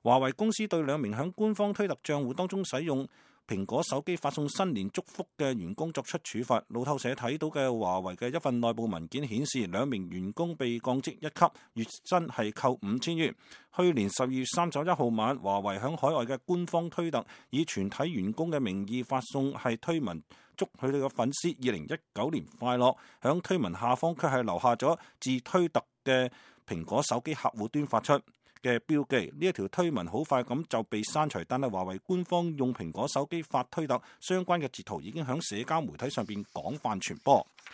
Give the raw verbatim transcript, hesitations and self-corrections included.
華為公司對兩名響官方推特賬戶當中使用蘋果手機發送新年祝福嘅員工作出處罰。路透社睇到嘅華為嘅一份內部文件顯示，兩名員工被降職一級，月薪係扣五千元。去年十二月三十一號晚，華為響海外嘅官方推特以全體員工嘅名義發送係推文，祝佢哋嘅粉絲二零一九年快樂。響推文下方卻係留下咗自推特嘅蘋果手機客戶端發出嘅標記。呢一條推文好快咁就被刪除，但係華為官方用蘋果手機發推特相關嘅截圖已經響社交媒體上邊廣泛傳播。